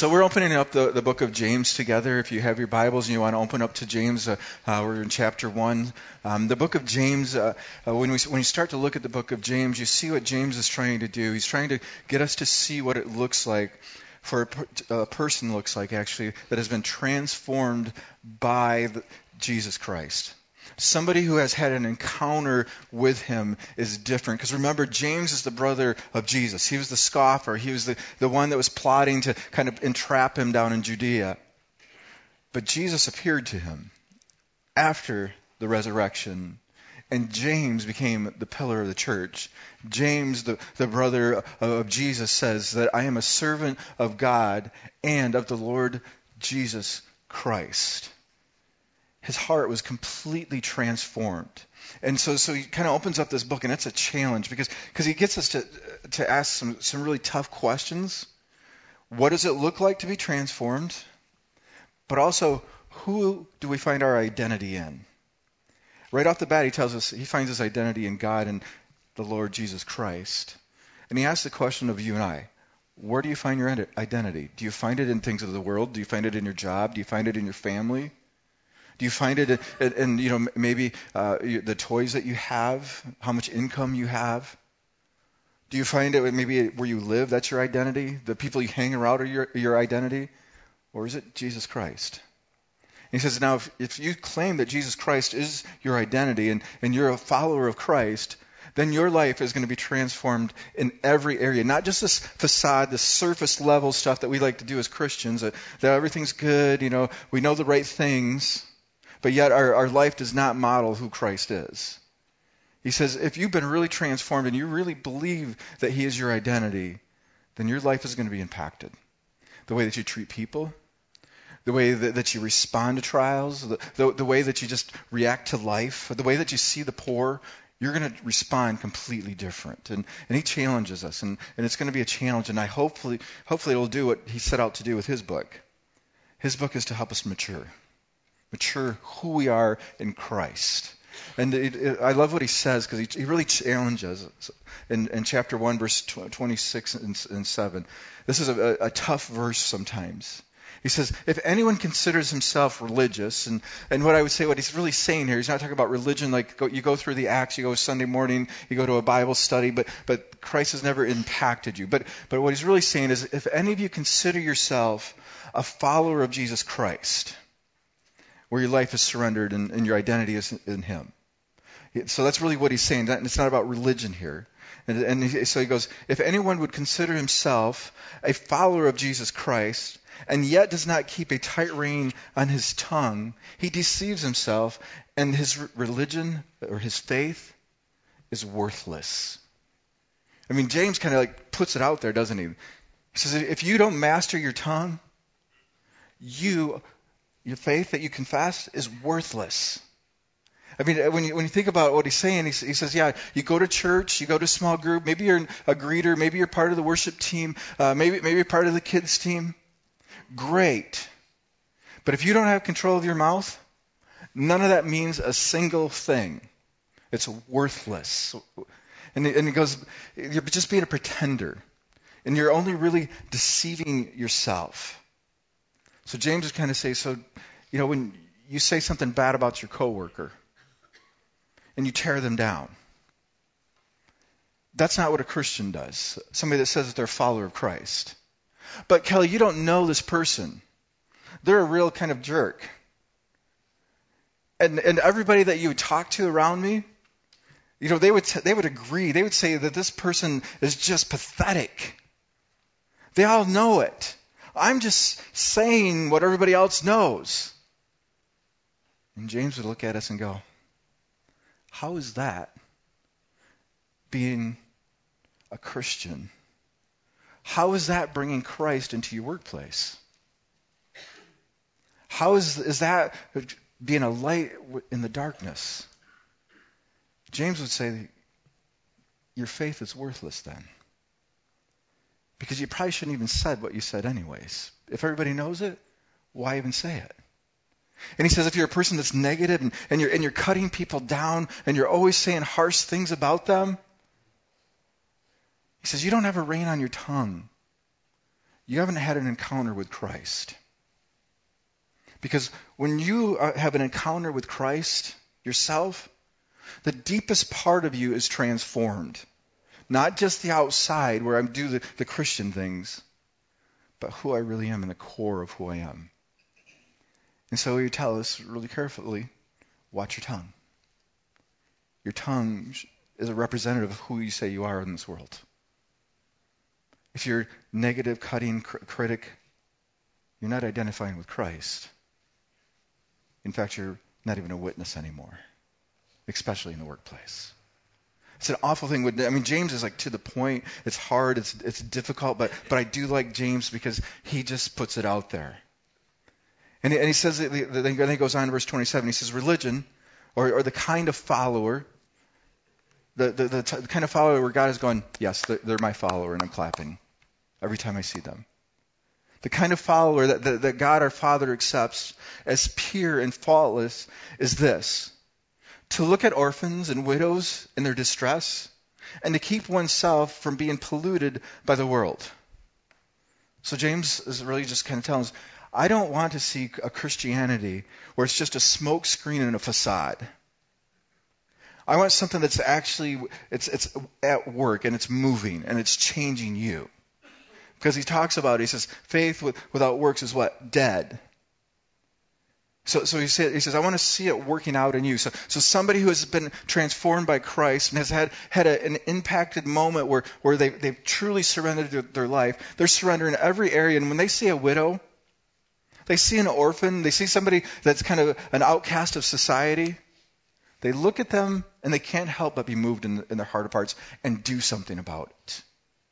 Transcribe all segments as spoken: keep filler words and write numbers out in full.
So we're opening up the, the book of James together. If you have your Bibles and you want to open up to James, uh, uh, we're in chapter one. Um, the book of James, uh, uh, when we when you start to look at the book of James, you see what James is trying to do. He's trying to get us to see what it looks like, for a, per, a person looks like actually, that has been transformed by the, Jesus Christ. Somebody who has had an encounter with him is different. Because remember, James is the brother of Jesus. He was the scoffer. He was the, the one that was plotting to kind of entrap him down in Judea. But Jesus appeared to him after the resurrection. And James became the pillar of the church. James, the, the brother of Jesus, says that I am a servant of God and of the Lord Jesus Christ. His heart was completely transformed. And so so he kind of opens up this book, and it's a challenge because because he gets us to to ask some, some really tough questions. What does it look like to be transformed? But also, who do we find our identity in? Right off the bat, he tells us he finds his identity in God and the Lord Jesus Christ. And he asks the question of you and I. Where do you find your identity? Do you find it in things of the world? Do you find it in your job? Do you find it in your family? Do you find it in, in you know, maybe uh, the toys that you have, how much income you have? Do you find it maybe where you live, that's your identity? The people you hang around are your, your identity? Or is it Jesus Christ? And he says, now, if, if you claim that Jesus Christ is your identity and, and you're a follower of Christ, then your life is going to be transformed in every area. Not just this facade, this surface level stuff that we like to do as Christians, that, that everything's good, you know, we know the right things. But yet our, our life does not model who Christ is. He says, if you've been really transformed and you really believe that he is your identity, then your life is going to be impacted. The way that you treat people, the way that, that you respond to trials, the, the, the way that you just react to life, the way that you see the poor, you're going to respond completely different. And, and he challenges us, and, and it's going to be a challenge, and I hopefully, hopefully it'll do what he set out to do with his book. His book is to help us mature. Mature who we are in Christ. And it, it, I love what he says because he, he really challenges us in, in chapter one, verse twenty-six and, and seven. This is a, a tough verse sometimes. He says, if anyone considers himself religious, and, and what I would say, what he's really saying here, he's not talking about religion like go, you go through the Acts, you go Sunday morning, you go to a Bible study, but, but Christ has never impacted you. But, but what he's really saying is, if any of you consider yourself a follower of Jesus Christ, where your life is surrendered and, and your identity is in him. So that's really what he's saying. It's not about religion here. And, and he, so he goes, if anyone would consider himself a follower of Jesus Christ and yet does not keep a tight rein on his tongue, he deceives himself, and his religion or his faith is worthless. I mean, James kind of like puts it out there, doesn't he? He says, if you don't master your tongue, you... your faith that you confess is worthless. I mean, when you, when you think about what he's saying, he, he says, yeah, you go to church, you go to a small group, maybe you're a greeter, maybe you're part of the worship team, uh, maybe, maybe you're part of the kids team. Great. But if you don't have control of your mouth, none of that means a single thing. It's worthless. And, and he goes, you're just being a pretender. And you're only really deceiving yourself. So James is kind of saying, so, you know, when you say something bad about your coworker and you tear them down, that's not what a Christian does. Somebody that says that they're a follower of Christ. But Kelly, you don't know this person. They're a real kind of jerk. And and everybody that you would talk to around me, you know, they would t- they would agree. They would say that this person is just pathetic. They all know it. I'm just saying what everybody else knows. And James would look at us and go, how is that being a Christian? How is that bringing Christ into your workplace? How is, is that being a light in the darkness? James would say, your faith is worthless then. Because you probably shouldn't even said what you said anyways. If everybody knows it, why even say it? And he says if you're a person that's negative and, and, you're, and you're cutting people down and you're always saying harsh things about them, he says you don't have a rein on your tongue. you haven't had an encounter with Christ. Because when you uh, have an encounter with Christ yourself, the deepest part of you is transformed. Not just the outside where I do the, the Christian things, but who I really am in the core of who I am. And so you tell us really carefully, watch your tongue. Your tongue is a representative of who you say you are in this world. If you're negative, cutting cr- critic, you're not identifying with Christ. In fact, you're not even a witness anymore, especially in the workplace. It's an awful thing. I mean, James is like to the point. It's hard. It's it's difficult. But but I do like James because he just puts it out there. And he, and he says, then he goes on to verse twenty-seven. He says, religion, or or the kind of follower, the the, the, t- the kind of follower where God is going, yes, they're, they're my follower, and I'm clapping every time I see them. The kind of follower that, that, that God our Father accepts as pure and faultless is this: to look at orphans and widows in their distress, and to keep oneself from being polluted by the world. So James is really just kind of telling us, I don't want to see a Christianity where it's just a smoke screen and a facade. I want something that's actually, it's it's at work, and it's moving, and it's changing you. Because he talks about it, he says, faith with, without works is what? Dead. So, so he, said, he says, I want to see it working out in you. So, so somebody who has been transformed by Christ and has had, had a, an impacted moment where, where they, they've truly surrendered their, their life, they're surrendering every area. And when they see a widow, they see an orphan, they see somebody that's kind of an outcast of society, they look at them and they can't help but be moved in, in their heart of hearts and do something about it.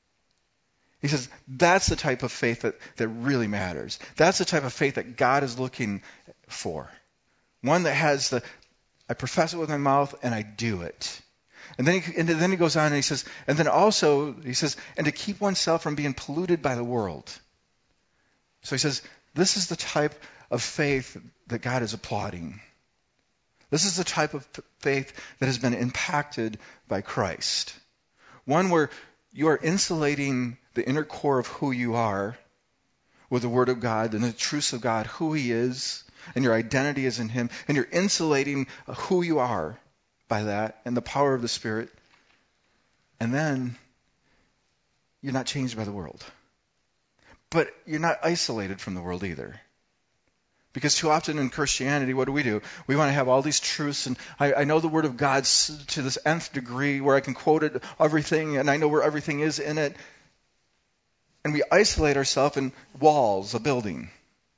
He says, that's the type of faith that, that really matters. That's the type of faith that God is looking for. One that has the, I profess it with my mouth and I do it. And then he, and then he goes on and he says, and then also, he says, and to keep oneself from being polluted by the world. So he says, this is the type of faith that God is applauding. This is the type of faith that has been impacted by Christ. One where you are insulating the inner core of who you are with the Word of God and the truths of God, who He is, and your identity is in Him, and you're insulating who you are by that and the power of the Spirit. And then you're not changed by the world. But you're not isolated from the world either. Because too often in Christianity, what do we do? We want to have all these truths, and I, I know the Word of God to this nth degree where I can quote it, everything, and I know where everything is in it. And we isolate ourselves in walls, a building.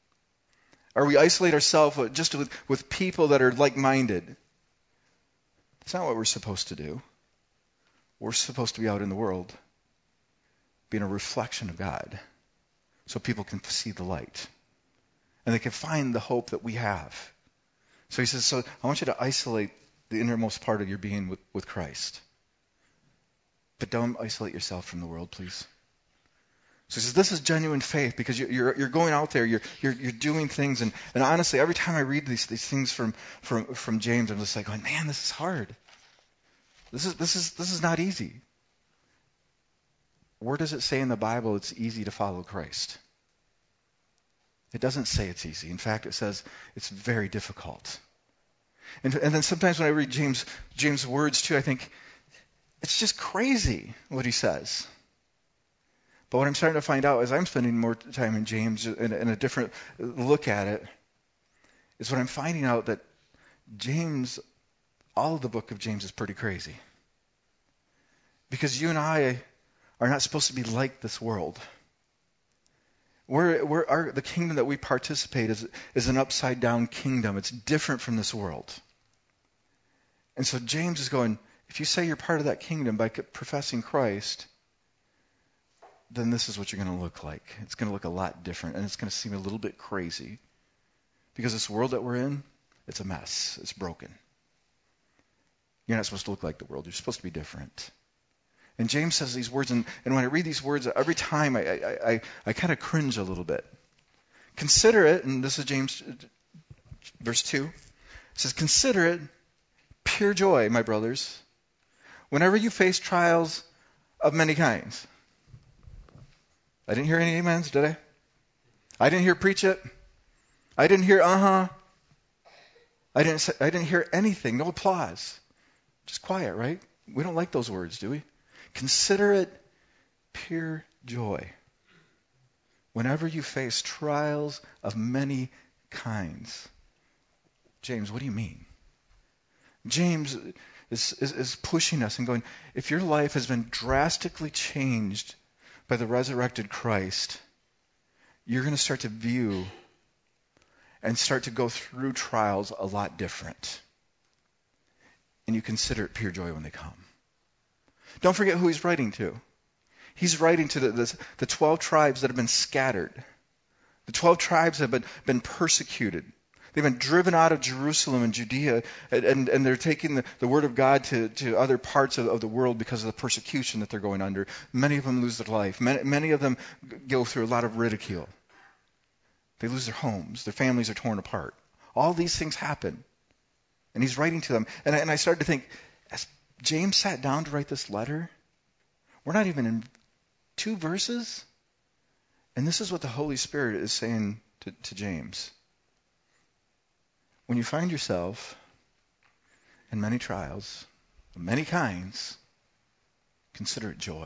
Or we isolate ourselves just with, with people that are like-minded. That's not what we're supposed to do. We're supposed to be out in the world, being a reflection of God, so people can see the light. And they can find the hope that we have. So he says, so I want you to isolate the innermost part of your being with, with Christ. But don't isolate yourself from the world, please. So he says, this is genuine faith because you're, you're, you're going out there, you're, you're, you're doing things. And, and honestly, every time I read these, these things from, from, from James, I'm just like, going, man, this is hard. This is, this is, this is not easy. Where does it say in the Bible it's easy to follow Christ? It doesn't say it's easy. In fact, it says it's very difficult. And, and then sometimes when I read James James' words too, I think it's just crazy what he says. But what I'm starting to find out as I'm spending more time in James and, and a different look at it, is what I'm finding out that James, all of the book of James is pretty crazy. Because you and I are not supposed to be like this world. We're, we're, our, the kingdom that we participate is, is an upside-down kingdom. It's different from this world. And so James is going, if you say you're part of that kingdom by professing Christ, then this is what you're going to look like. It's going to look a lot different, and it's going to seem a little bit crazy. Because this world that we're in, it's a mess. It's broken. You're not supposed to look like the world. You're supposed to be different. And James says these words, and, and when I read these words, every time I, I, I, I kind of cringe a little bit. Consider it, and this is James, verse two. It says, consider it pure joy, my brothers, whenever you face trials of many kinds. I didn't hear any amens, did I? I didn't hear preach it. I didn't hear uh-huh. I didn't say, I didn't hear anything. No applause. Just quiet, right? We don't like those words, do we? Consider it pure joy whenever you face trials of many kinds. James, what do you mean? James is, is, is pushing us and going, if your life has been drastically changed by the resurrected Christ, you're going to start to view and start to go through trials a lot different. And you consider it pure joy when they come. Don't forget who he's writing to. He's writing to the, the, the twelve tribes that have been scattered. The twelve tribes have been, been persecuted. They've been driven out of Jerusalem and Judea, and, and, and they're taking the, the word of God to, to other parts of, of the world because of the persecution that they're going under. Many of them lose their life. Many, many of them go through a lot of ridicule. They lose their homes. Their families are torn apart. All these things happen. And he's writing to them. And I, and I started to think, as James sat down to write this letter, we're not even in two verses. And this is what the Holy Spirit is saying to, to James. When you find yourself in many trials, of many kinds, consider it joy.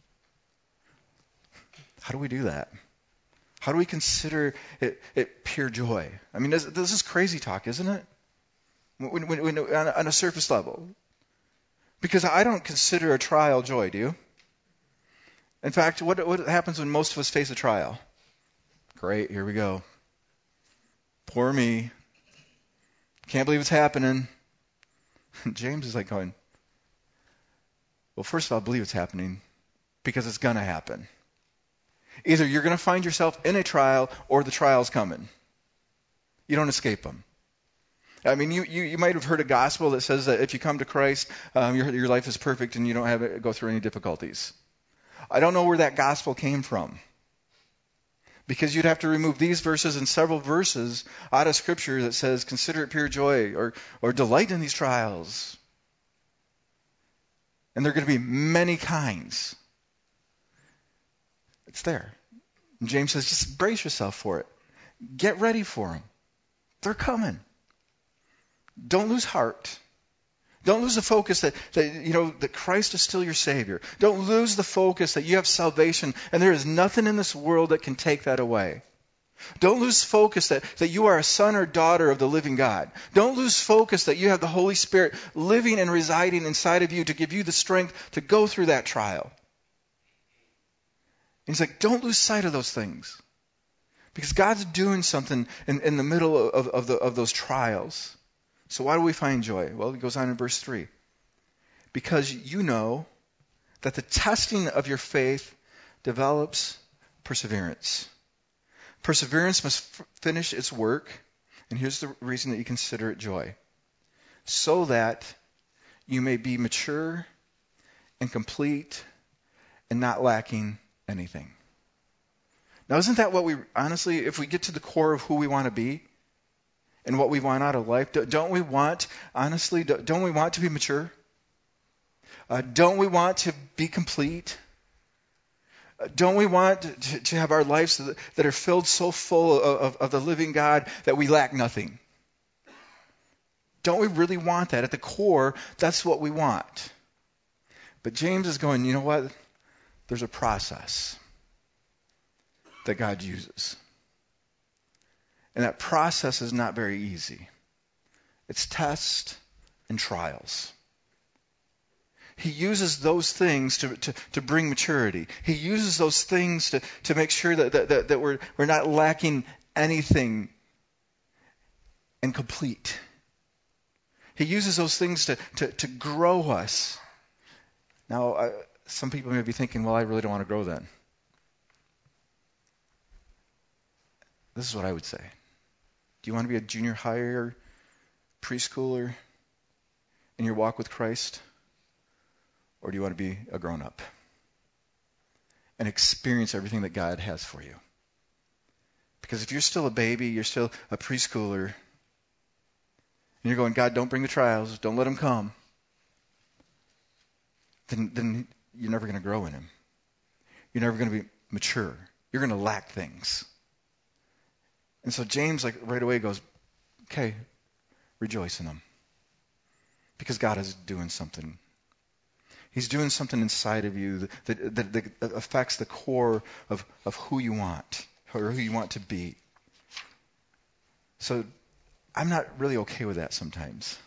How do we do that? How do we consider it, it pure joy? I mean, this, this is crazy talk, isn't it? When, when, when, on, a, on a surface level. Because I don't consider a trial joy, do you? In fact, what, what happens when most of us face a trial? Great, here we go. Poor me. Can't believe it's happening. James is like going, well, first of all, believe it's happening because it's going to happen. Either you're going to find yourself in a trial or the trial's coming. You don't escape them. I mean, you, you, you might have heard a gospel that says that if you come to Christ, um, your, your life is perfect and you don't have to go through any difficulties. I don't know where that gospel came from. Because you'd have to remove these verses and several verses out of Scripture that says, consider it pure joy or, or delight in these trials. And there are going to be many kinds. It's there. And James says, just brace yourself for it. Get ready for them. They're coming. Don't lose heart. Don't lose the focus that, that, you know, that Christ is still your Savior. Don't lose the focus that you have salvation and there is nothing in this world that can take that away. Don't lose focus that, that you are a son or daughter of the living God. Don't lose focus that you have the Holy Spirit living and residing inside of you to give you the strength to go through that trial. And he's like, don't lose sight of those things. Because God's doing something in, in the middle of, of, the, of those trials. So why do we find joy? Well, it goes on in verse three. Because you know that the testing of your faith develops perseverance. Perseverance must f- finish its work. And here's the reason that you consider it joy. So that you may be mature and complete and not lacking anything. Now, isn't that what we, honestly, if we get to the core of who we want to be and what we want out of life, don't we want, honestly, don't we want to be mature? Uh, don't we want to be complete? Uh, don't we want to, to have our lives that are filled so full of, of, of the living God that we lack nothing? Don't we really want that? At the core, that's what we want. But James is going, you know what? There's a process that God uses. And that process is not very easy. It's tests and trials. He uses those things to, to, to bring maturity. He uses those things to, to make sure that, that, that, that we're, we're not lacking anything and complete. He uses those things to, to, to grow us. Now, uh, some people may be thinking, well, I really don't want to grow then. This is what I would say. Do you want to be a junior high or preschooler in your walk with Christ? Or do you want to be a grown-up and experience everything that God has for you? Because if you're still a baby, you're still a preschooler, and you're going, God, don't bring the trials, don't let them come, then, then you're never going to grow in Him. You're never going to be mature. You're going to lack things. And so James, like right away, goes, okay, rejoice in them. Because God is doing something. He's doing something inside of you that, that, that affects the core of, of who you want, or who you want to be. So I'm not really okay with that sometimes.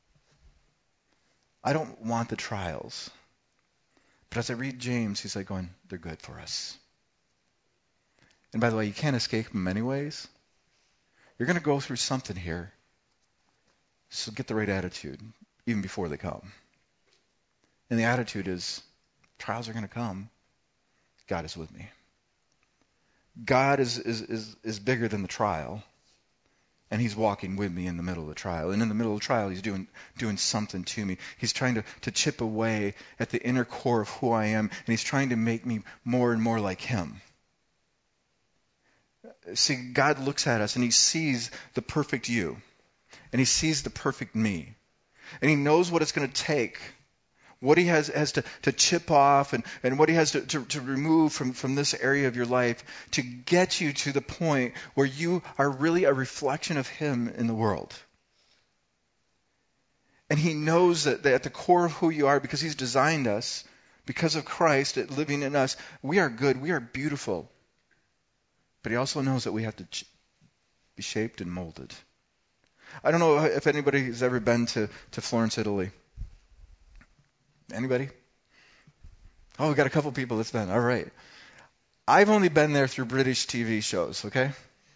I don't want the trials. But as I read James, he's like going, they're good for us. And by the way, you can't escape them anyways. You're going to go through something here. So get the right attitude, even before they come. And the attitude is, trials are going to come. God is with me. God is, is, is, is bigger than the trial. And he's walking with me in the middle of the trial. And in the middle of the trial, he's doing doing something to me. He's trying to, to chip away at the inner core of who I am. And he's trying to make me more and more like him. See, God looks at us and he sees the perfect you. And he sees the perfect me. And he knows what it's going to take. What he has, has to, to chip off and, and what he has to, to, to remove from, from this area of your life to get you to the point where you are really a reflection of him in the world. And he knows that, that at the core of who you are, because he's designed us, because of Christ living in us, we are good, we are beautiful. But he also knows that we have to ch- be shaped and molded. I don't know if anybody has ever been to, to Florence, Italy. Anybody? Oh, we got a couple people that's been. All right. I've only been there through British T V shows, okay?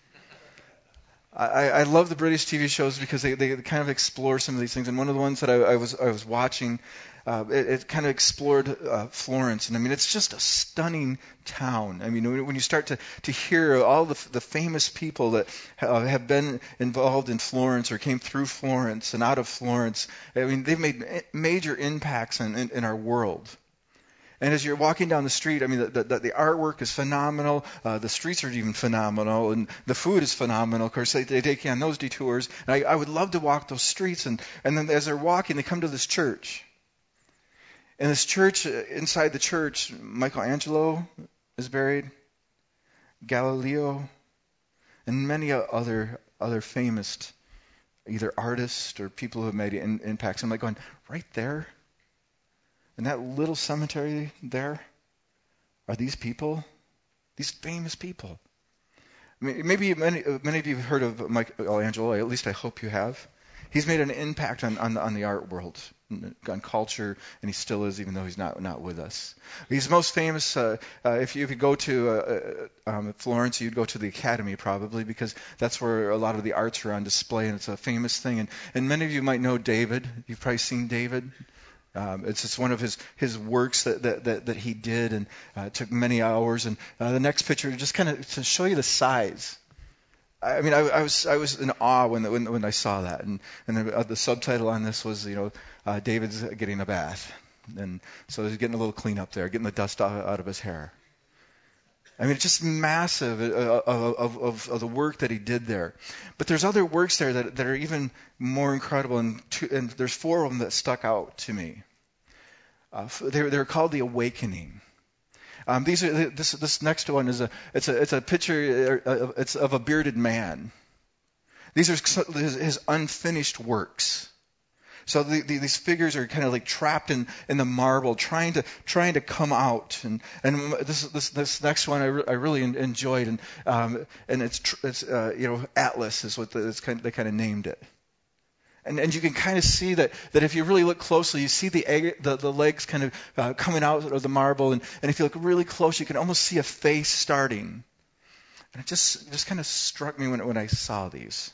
I, I love the British T V shows because they, they kind of explore some of these things. And one of the ones that I, I was I was watching, uh, it, it kind of explored uh, Florence. And I mean, it's just a stunning town. I mean, when you start to, to hear all the, the famous people that uh, have been involved in Florence or came through Florence and out of Florence, I mean, they've made major impacts in, in, in our world. And as you're walking down the street, I mean, the, the, the artwork is phenomenal. Uh, the streets are even phenomenal. And the food is phenomenal. Of course, they, they take you on those detours. And I, I would love to walk those streets. And, and then as they're walking, they come to this church. And this church, inside the church, Michelangelo is buried. Galileo. And many other other famous either artists or people who have made in, impacts. I'm like going, right there? In that little cemetery there are these people, these famous people. I mean, maybe many, many of you have heard of Michelangelo. At least I hope you have. He's made an impact on, on, on the art world, on culture, and he still is, even though he's not not with us. He's most famous. Uh, uh, if you if you go to uh, um, Florence, you'd go to the Academy probably, because that's where a lot of the arts are on display, and it's a famous thing. And and many of you might know David. You've probably seen David. Um, it's just one of his, his works that, that, that, that he did, and uh, it took many hours. And uh, the next picture, just kind of to show you the size. I mean, I, I was I was in awe when when, when I saw that, and and the, uh, the subtitle on this was, you know, uh, David's getting a bath, and so he's getting a little cleanup there, getting the dust out, out of his hair. I mean, it's just massive uh, of, of, of the work that he did there. But there's other works there that, that are even more incredible, and, two, and there's four of them that stuck out to me. Uh, they're, they're called The Awakening. Um, these are this this next one is a it's a it's a picture uh, it's of a bearded man. These are his, his unfinished works. So the, the, these figures are kind of like trapped in, in the marble, trying to trying to come out. And and this this this next one I, re, I really enjoyed, and um, and it's it's uh, you know, Atlas is what the, it's kind of, they kind of named it. And and you can kind of see that, that if you really look closely, you see the egg, the, the legs kind of uh, coming out of the marble, and, and if you look really close, you can almost see a face starting. And it just it just kind of struck me when when I saw these,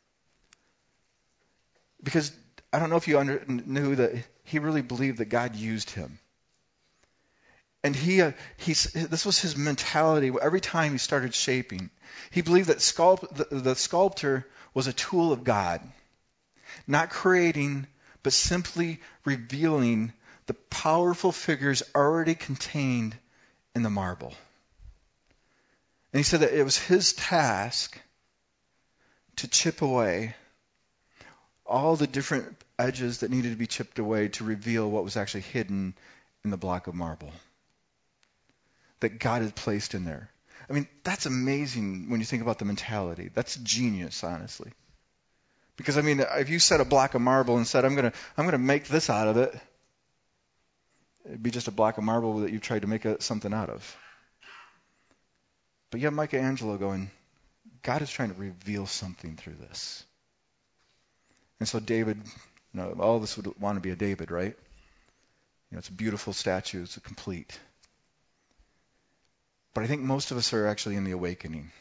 because I don't know if you under, knew that he really believed that God used him. And he, uh, he's, this was his mentality every time he started shaping. He believed that sculpt, the, the sculptor was a tool of God, not creating, but simply revealing the powerful figures already contained in the marble. And he said that it was his task to chip away all the different edges that needed to be chipped away to reveal what was actually hidden in the block of marble. that God had placed in there. I mean, that's amazing when you think about the mentality. That's genius, honestly. Because, I mean, if you set a block of marble and said, I'm going to I'm going to make this out of it, it'd be just a block of marble that you tried to make a, something out of. But you have Michelangelo going, God is trying to reveal something through this. And so David, you know, all of us would want to be a David, right? You know, it's a beautiful statue. It's a complete. But I think most of us are actually in the awakening.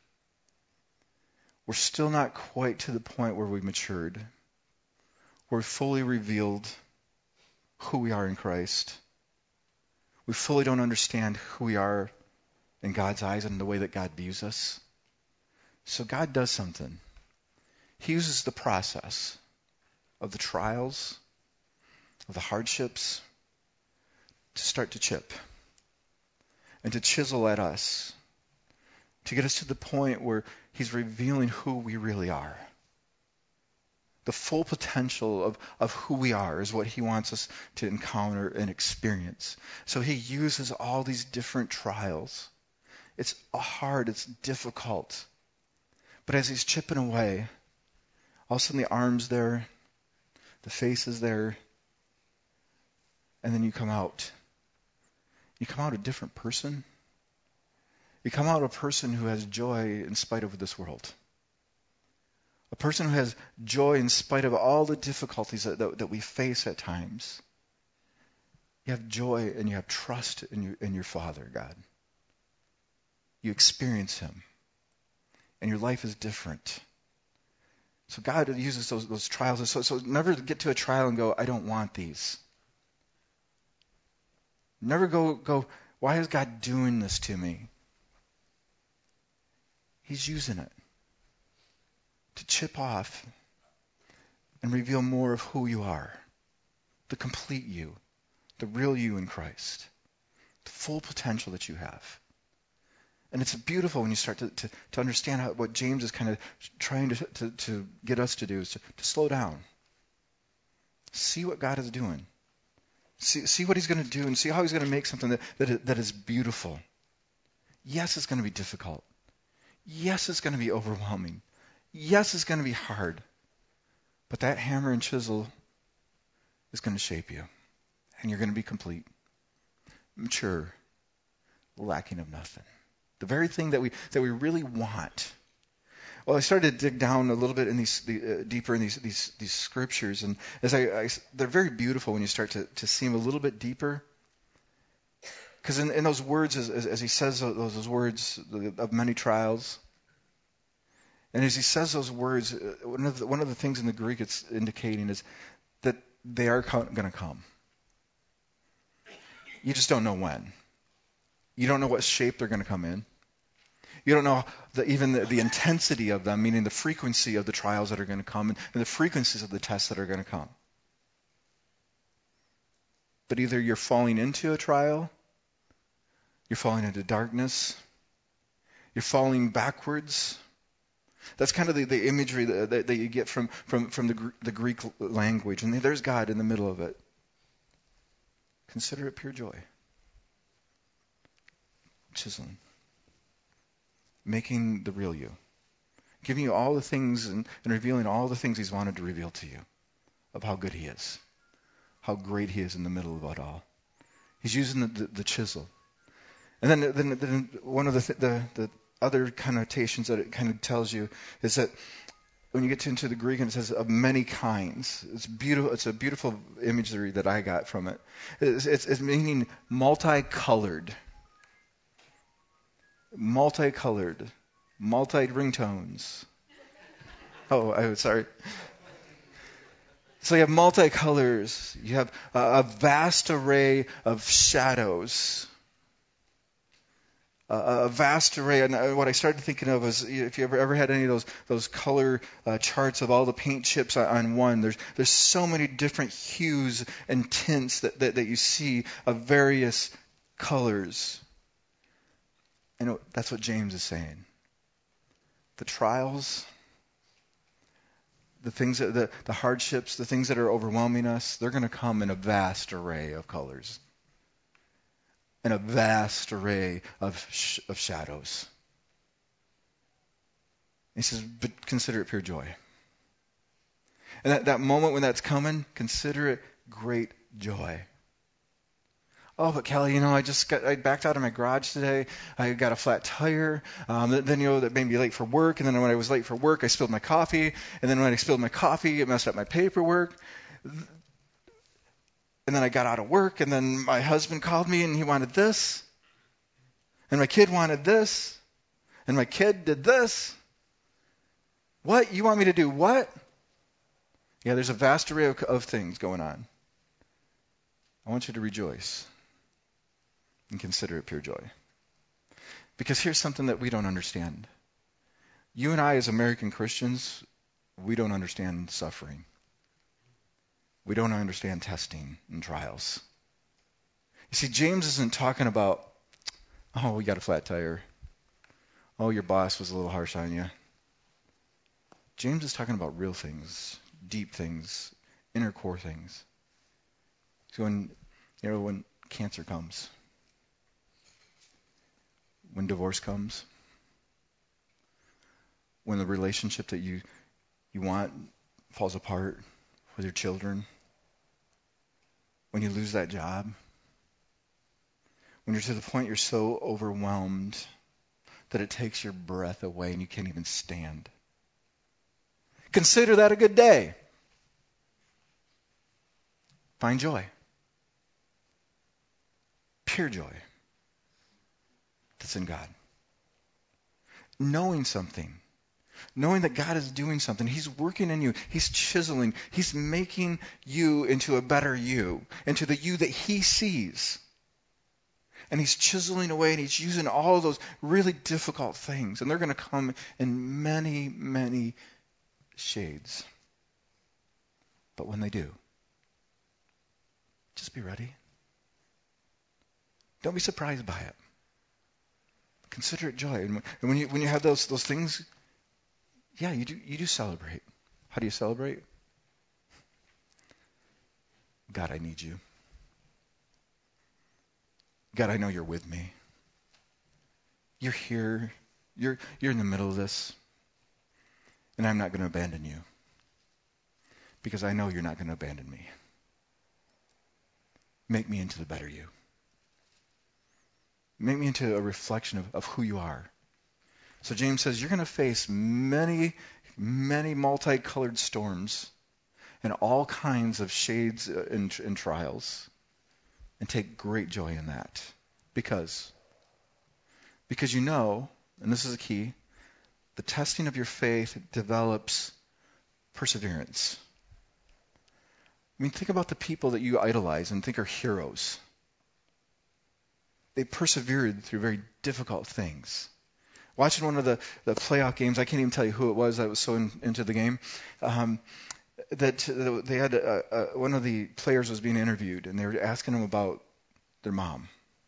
We're still not quite to the point where we've matured. We're fully revealed who we are in Christ. We fully don't understand who we are in God's eyes and the way that God views us. So God does something. He uses the process of the trials, of the hardships, to start to chip and to chisel at us, to get us to the point where he's revealing who we really are. The full potential of, of who we are is what he wants us to encounter and experience. So he uses all these different trials. It's hard, it's difficult. But as he's chipping away, all of a sudden the arm's there, the face is there, and then you come out. You come out a different person. You come out a person who has joy in spite of this world. A person who has joy in spite of all the difficulties that, that, that we face at times. You have joy and you have trust in your, in your Father, God. You experience him. And your life is different. So God uses those, those trials. So, so never get to a trial and go, I don't want these. Never go, go, why is God doing this to me? He's using it to chip off and reveal more of who you are. The complete you. The real you in Christ. The full potential that you have. And it's beautiful when you start to, to, to understand how, what James is kind of trying to, to, to get us to do is to, to slow down. See what God is doing. See, see what he's going to do and see how he's going to make something that, that, is, that is beautiful. Yes, it's going to be difficult. Yes, it's going to be overwhelming. Yes, it's going to be hard. But that hammer and chisel is going to shape you. And you're going to be complete, mature, lacking of nothing. The very thing that we that we really want. Well, I started to dig down a little bit in these the, uh, deeper in these, these these scriptures, and as I, I they're very beautiful when you start to, to see them a little bit deeper. Because in, in those words, as, as, as he says those, those words of many trials, and as he says those words, one of the, one of the things in the Greek it's indicating is that they are going to come. You just don't know when. You don't know what shape they're going to come in. You don't know the, even the, the intensity of them, meaning the frequency of the trials that are going to come and, and the frequencies of the tests that are going to come. But either you're falling into a trial, you're falling into darkness, you're falling backwards. That's kind of the, the imagery that, that, that you get from, from, from the, the Greek language. And there's God in the middle of it. Consider it pure joy. Chiseling. Making the real you. Giving you all the things and, and revealing all the things he's wanted to reveal to you of how good he is. How great he is in the middle of it all. He's using the, the, the chisel. And then, then, then one of the, th- the the other connotations that it kind of tells you is that when you get into the Greek and it says of many kinds, it's beautiful. It's a beautiful imagery that I got from it. It's, it's, it's meaning multicolored. Multicolored, multi ringtones. Oh, I'm sorry. So you have multicolors. You have a, a vast array of shadows. A, a vast array. And what I started thinking of was, if you ever ever had any of those those color uh, charts of all the paint chips on, on one, there's there's so many different hues and tints that that, that you see of various colors. And that's what James is saying. The trials, the things that the, the hardships, the things that are overwhelming us, they're going to come in a vast array of colors. and a vast array of, sh- of shadows. He says, but consider it pure joy. And that, that moment when that's coming, consider it great joy. Oh, but Kelly, you know, I just got, I backed out of my garage today. I got a flat tire. Um, then, you know, that made me late for work. And then when I was late for work, I spilled my coffee. And then when I spilled my coffee, it messed up my paperwork. And then I got out of work. And then my husband called me and he wanted this. And my kid wanted this. And my kid did this. What? You want me to do what? Yeah, there's a vast array of, of things going on. I want you to rejoice and consider it pure joy. Because here's something that we don't understand. You and I, as American Christians, we don't understand suffering. We don't understand testing and trials. You see, James isn't talking about, oh, we got a flat tire. Oh, your boss was a little harsh on you. James is talking about real things, deep things, inner core things. So when, you know, when cancer comes, when divorce comes, when the relationship that you you want falls apart with your children, when you lose that job, when you're to the point you're so overwhelmed that it takes your breath away and you can't even stand. Consider that a good day. Find joy. Pure joy that's in God. Knowing something. Knowing that God is doing something. He's working in you. He's chiseling. He's making you into a better you. Into the you that he sees. And he's chiseling away and he's using all of those really difficult things. And they're going to come in many, many shades. But when they do, just be ready. Don't be surprised by it. Consider it joy. And when you when you have those those things, yeah, you do you do celebrate. How do you celebrate? God, I need you. God, I know you're with me. You're here. You're you're in the middle of this. And I'm not going to abandon you. Because I know you're not going to abandon me. Make me into the better you. Make me into a reflection of, of who you are. So James says you're going to face many, many multicolored storms and all kinds of shades and, and trials. And take great joy in that. Because, because you know, and this is the key, the testing of your faith develops perseverance. I mean, think about the people that you idolize and think are heroes. They persevered through very difficult things. Watching one of the, the playoff games, I can't even tell you who it was that was so in, into the game, um, that they had a, a, one of the players was being interviewed, and they were asking him about their mom.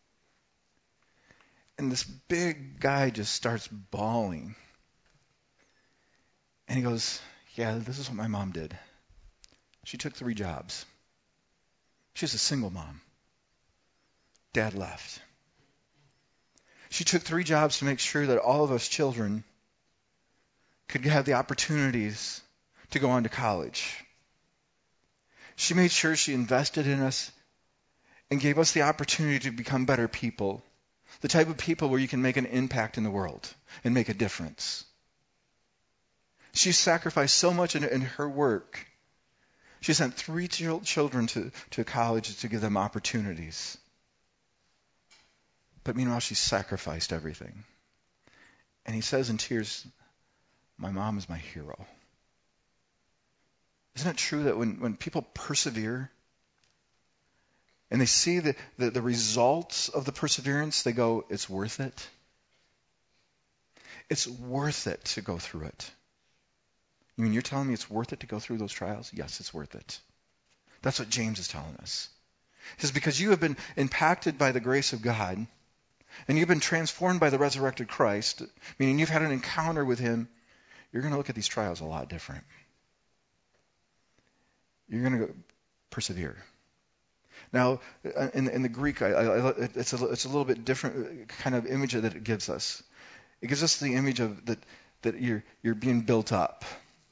And this big guy just starts bawling. And he goes, yeah, this is what my mom did. She took three jobs. She was a single mom. Dad left. She took three jobs to make sure that all of us children could have the opportunities to go on to college. She made sure she invested in us and gave us the opportunity to become better people. The type of people where you can make an impact in the world and make a difference. She sacrificed so much in, in her work. She sent three ch- children to, to college to give them opportunities. But meanwhile, she sacrificed everything. And he says in tears, my mom is my hero. Isn't it true that when, when people persevere and they see the, the, the results of the perseverance, they go, it's worth it? It's worth it to go through it. You mean you're telling me it's worth it to go through those trials? Yes, it's worth it. That's what James is telling us. He says, because you have been impacted by the grace of God, and you've been transformed by the resurrected Christ, meaning you've had an encounter with him, you're going to look at these trials a lot different. You're going to persevere. Now, in, in the Greek, I, I, it's, a, it's a little bit different kind of image that it gives us. It gives us the image of that, that you're, you're being built up.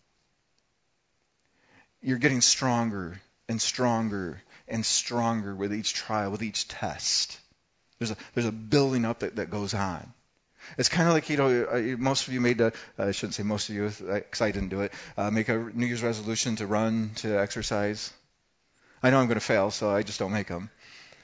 You're getting stronger and stronger and stronger with each trial, with each test. There's a, there's a building up that, that goes on. It's kind of like, you know, most of you made a, I shouldn't say most of you, because I didn't do it, uh, make a New Year's resolution to run, to exercise. I know I'm going to fail, so I just don't make them.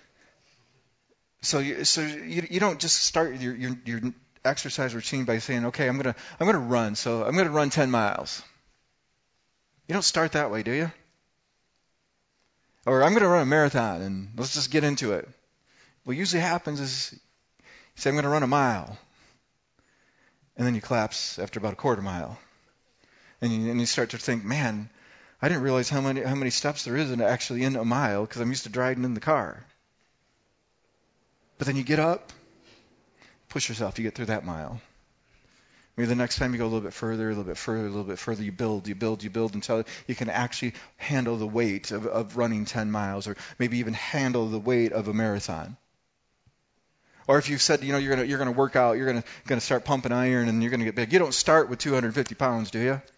So you, so you, you don't just start your, your your exercise routine by saying, okay, I'm going to I'm going to run, so I'm going to run ten miles. You don't start that way, do you? Or I'm going to run a marathon, and let's just get into it. What usually happens is you say, I'm going to run a mile, and then you collapse after about a quarter mile, and you, and you start to think, man, I didn't realize how many how many steps there is in actually in a mile because I'm used to driving in the car. But then you get up, push yourself, you get through that mile. Maybe the next time you go a little bit further, a little bit further, a little bit further, you build, you build, you build until you can actually handle the weight of, of running ten miles, or maybe even handle the weight of a marathon. Or if you've said, you know, you're gonna you're gonna work out, you're gonna gonna start pumping iron, and you're gonna get big. You don't start with two hundred fifty pounds, do you?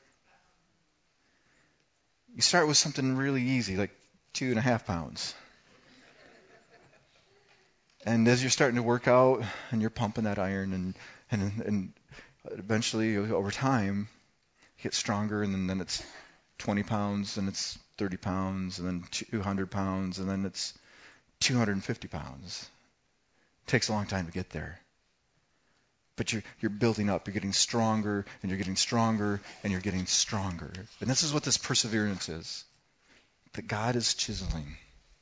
You start with something really easy, like two and a half pounds. And as you're starting to work out, and you're pumping that iron, and and and eventually, over time, you get stronger, and then, then it's twenty pounds, and it's thirty pounds, and then two hundred pounds, and then it's two hundred fifty pounds. It takes a long time to get there. But you're, you're building up, you're getting stronger, and you're getting stronger, and you're getting stronger. And this is what this perseverance is. That God is chiseling.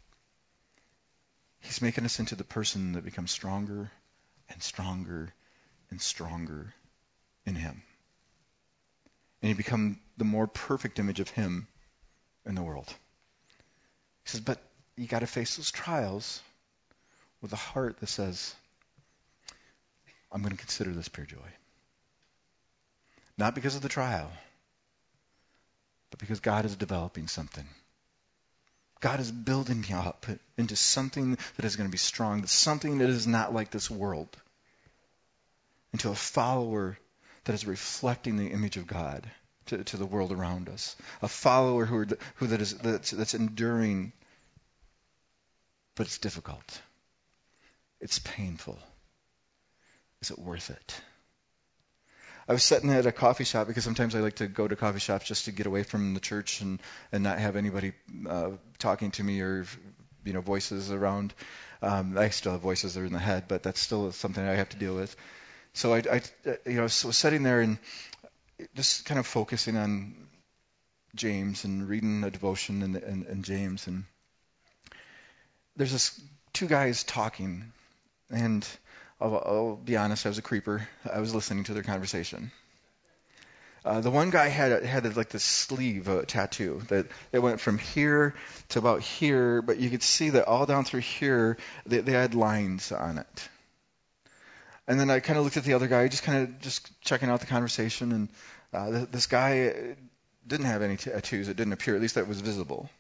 He's making us into the person that becomes stronger and stronger and stronger in Him. And you become the more perfect image of Him in the world. He says, but you got to face those trials with a heart that says, I'm going to consider this pure joy. Not because of the trial, but because God is developing something. God is building me up into something that is going to be strong, something that is not like this world, into a follower that is reflecting the image of God to, to the world around us, a follower who, are, who that is that's, that's enduring, but it's difficult. It's painful. Is it worth it? I was sitting at a coffee shop because sometimes I like to go to coffee shops just to get away from the church and, and not have anybody uh, talking to me or, you know, voices around. Um, I still have voices that are in the head, but that's still something I have to deal with. So I, I you know, was sitting there and just kind of focusing on James and reading a devotion in, in, in James. And there's this two guys talking, and I'll, I'll be honest, I was a creeper. I was listening to their conversation. Uh, the one guy had had like this sleeve uh, tattoo that it went from here to about here, but you could see that all down through here they, they had lines on it. And then I kind of looked at the other guy, just kind of just checking out the conversation, and uh, th- this guy didn't have any tattoos. It didn't appear, at least that was visible.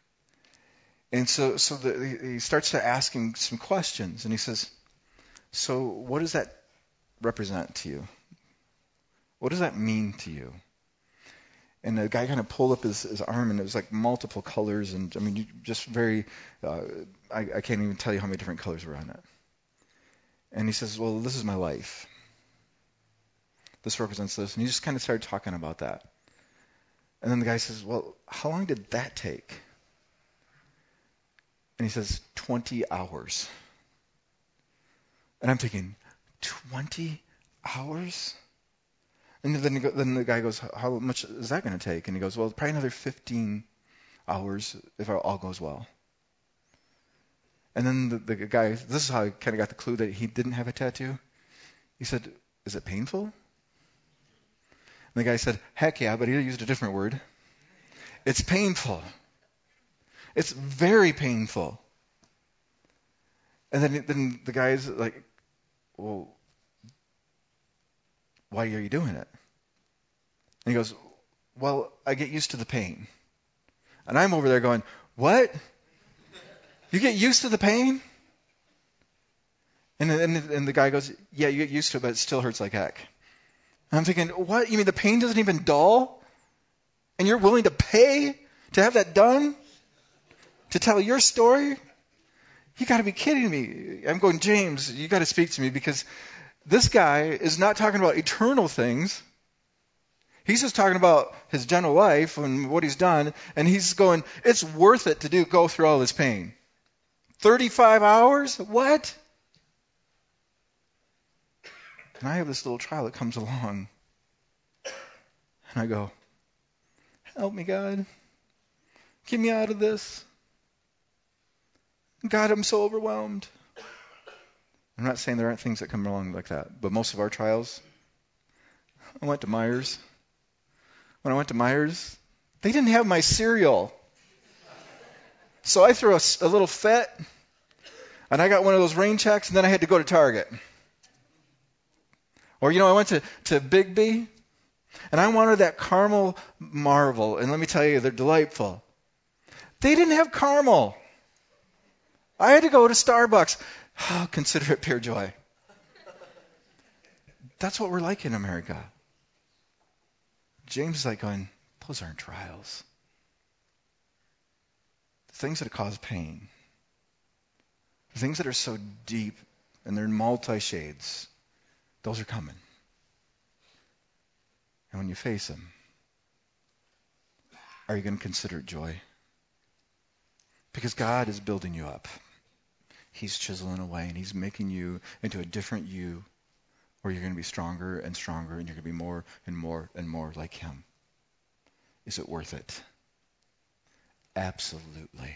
And so, so the, he starts to asking some questions, and he says, so what does that represent to you? What does that mean to you? And the guy kind of pulled up his, his arm, and it was like multiple colors, and I mean, you just very, uh, I, I can't even tell you how many different colors were on it. And he says, well, this is my life. This represents this. And he just kind of started talking about that. And then the guy says, well, how long did that take? And he says, twenty hours. And I'm thinking, twenty hours? And then, he go, then the guy goes, how much is that going to take? And he goes, well, probably another fifteen hours if all goes well. And then the, the guy, this is how I kind of got the clue that he didn't have a tattoo. He said, is it painful? And the guy said, heck yeah, but he used a different word. It's painful. It's very painful. And then, then the guy's like, well, why are you doing it? And he goes, well, I get used to the pain. And I'm over there going, what? You get used to the pain? And, and, and the guy goes, yeah, you get used to it, but it still hurts like heck. And I'm thinking, what? You mean the pain doesn't even dull? And you're willing to pay to have that done? To tell your story? You got to be kidding me. I'm going, James, you got to speak to me, because this guy is not talking about eternal things. He's just talking about his general life and what he's done. And he's going, it's worth it to do go through all this pain. thirty-five hours? What? And I have this little trial that comes along. And I go, help me, God. Get me out of this. God, I'm so overwhelmed. I'm not saying there aren't things that come along like that, but most of our trials, I went to Myers. When I went to Myers, they didn't have my cereal. So I threw a, a little fit, and I got one of those rain checks, and then I had to go to Target. Or, you know, I went to, to Bigby, and I wanted that caramel marvel, and let me tell you, they're delightful. They didn't have caramel. I had to go to Starbucks. Oh, consider it pure joy. That's what we're like in America. James is like going, those aren't trials. The things that cause pain. The things that are so deep and they're in multi-shades. Those are coming. And when you face them, are you going to consider it joy? Because God is building you up. He's chiseling away, and he's making you into a different you, where you're going to be stronger and stronger, and you're going to be more and more and more like him. Is it worth it? Absolutely.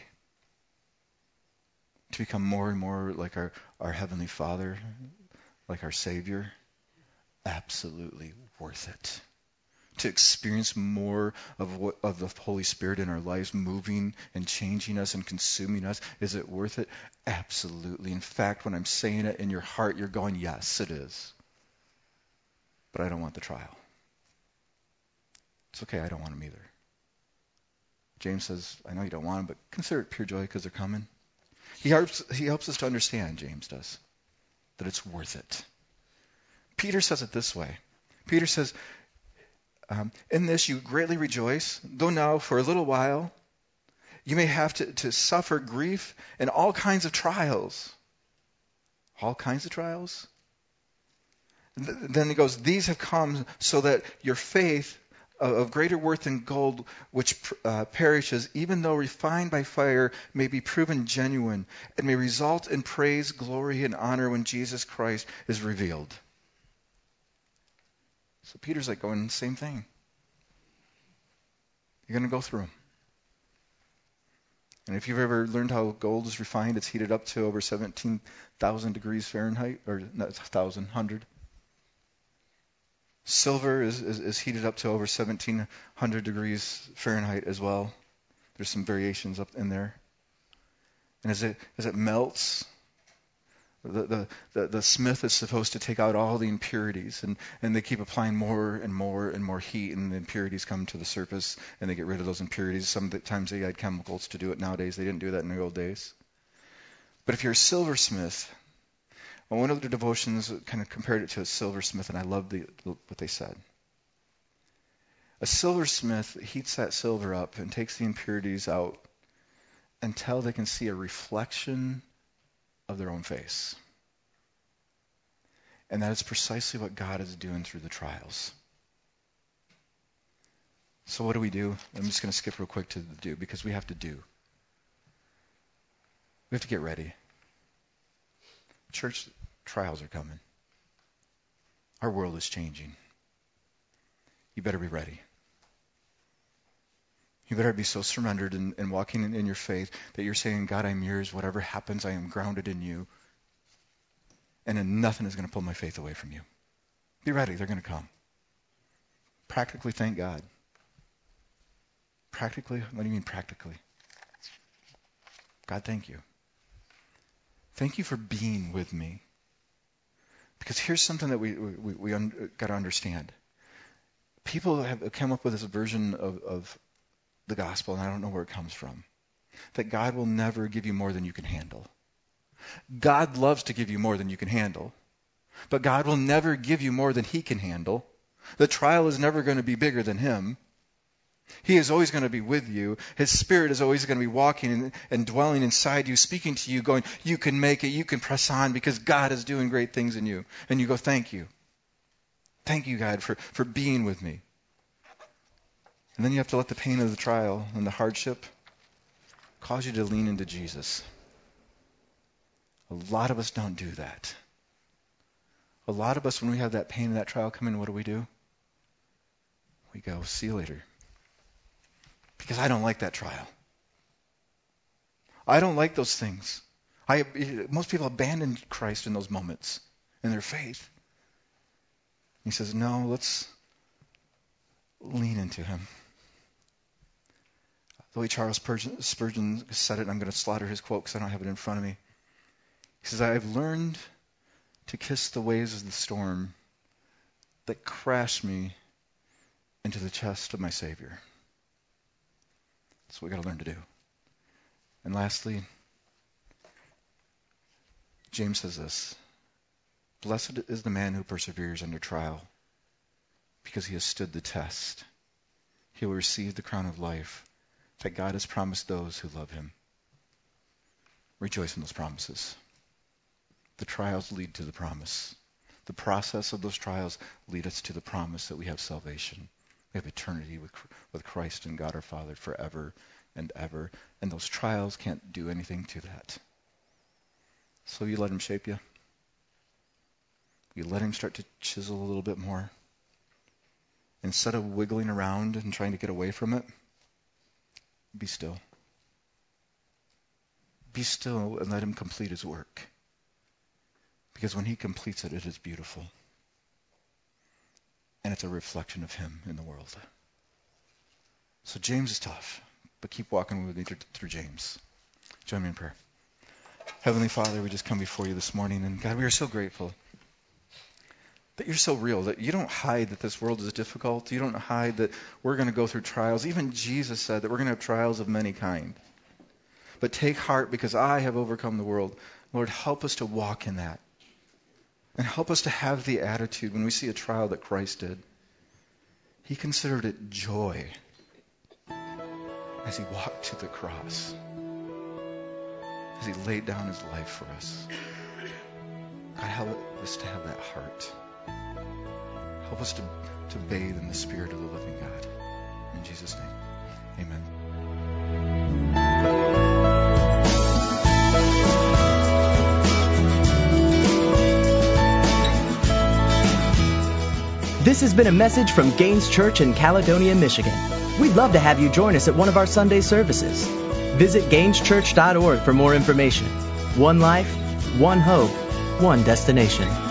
To become more and more like our, our Heavenly Father, like our Savior, absolutely worth it. To experience more of what of the Holy Spirit in our lives, moving and changing us and consuming us, is it worth it? Absolutely. In fact, when I'm saying it in your heart, you're going, yes, it is. But I don't want the trial. It's okay, I don't want them either. James says, I know you don't want them, but consider it pure joy because they're coming. He helps, he helps us to understand, James does, that it's worth it. Peter says it this way. Peter says, Um, in this you greatly rejoice, though now for a little while you may have to, to suffer grief and all kinds of trials. All kinds of trials? Th- then he goes, these have come so that your faith, uh, of greater worth than gold, which uh, perishes, even though refined by fire, may be proven genuine and may result in praise, glory, and honor when Jesus Christ is revealed. So Peter's like going, same thing. You're going to go through them. And if you've ever learned how gold is refined, it's heated up to over seventeen thousand degrees Fahrenheit, or not one thousand, one hundred. Silver is, is, is heated up to over seventeen hundred degrees Fahrenheit as well. There's some variations up in there. And as it as it melts, The, the, the, the smith is supposed to take out all the impurities, and, and they keep applying more and more and more heat, and the impurities come to the surface, and they get rid of those impurities. Sometimes they add chemicals to do it nowadays. They didn't do that in the old days. But if you're a silversmith, well, one of the devotions kind of compared it to a silversmith, and I love the, what they said. A silversmith heats that silver up and takes the impurities out until they can see a reflection of their own face. And that is precisely what God is doing through the trials. So what do we do? I'm just going to skip real quick to the do, because we have to do. We have to get ready. Church, trials are coming. Our world is changing. You better be ready. You better be so surrendered and, and walking in, in your faith that you're saying, God, I'm yours. Whatever happens, I am grounded in you. And then nothing is going to pull my faith away from you. Be ready. They're going to come. Practically, thank God. Practically? What do you mean practically? God, thank you. Thank you for being with me. Because here's something that we, we, we un, got to understand. People have come up with this version of, of the gospel, and I don't know where it comes from. that God will never give you more than you can handle. God loves to give you more than you can handle, but God will never give you more than he can handle. The trial is never going to be bigger than him. He is always going to be with you. His Spirit is always going to be walking and, and dwelling inside you, speaking to you, going, you can make it, you can press on because God is doing great things in you. And you go, thank you. Thank you, God, for, for being with me. And then you have to let the pain of the trial and the hardship cause you to lean into Jesus. A lot of us don't do that. A lot of us, when we have that pain and that trial come in, what do we do? We go, see you later. Because I don't like that trial. I don't like those things. I, most people abandon Christ in those moments, in their faith. He says, no, let's lean into him. The way Charles Spurgeon said it, I'm going to slaughter his quote because I don't have it in front of me. He says, I have learned to kiss the waves of the storm that crash me into the chest of my Savior. That's what we've got to learn to do. And lastly, James says this, blessed is the man who perseveres under trial, because he has stood the test. He will receive the crown of life that God has promised those who love him. Rejoice in those promises. The trials lead to the promise. The process of those trials lead us to the promise that we have salvation. We have eternity with, with Christ and God our Father forever and ever. And those trials can't do anything to that. So you let him shape you. You let him start to chisel a little bit more. Instead of wiggling around and trying to get away from it, be still. Be still and let him complete his work. Because when he completes it, it is beautiful. And it's a reflection of him in the world. So James is tough, but keep walking with me through James. Join me in prayer. Heavenly Father, we just come before you this morning, and God, we are so grateful that you're so real, that you don't hide that this world is difficult. You don't hide that we're going to go through trials. Even Jesus said that we're going to have trials of many kind. But take heart, because I have overcome the world. Lord, help us to walk in that. And help us to have the attitude when we see a trial that Christ did. He considered it joy as he walked to the cross, as he laid down his life for us. God, help us to have that heart. Help us to, to bathe in the Spirit of the living God. In Jesus' name, amen. This has been a message from Gaines Church in Caledonia, Michigan. We'd love to have you join us at one of our Sunday services. Visit gaines church dot org for more information. One life, one hope, one destination.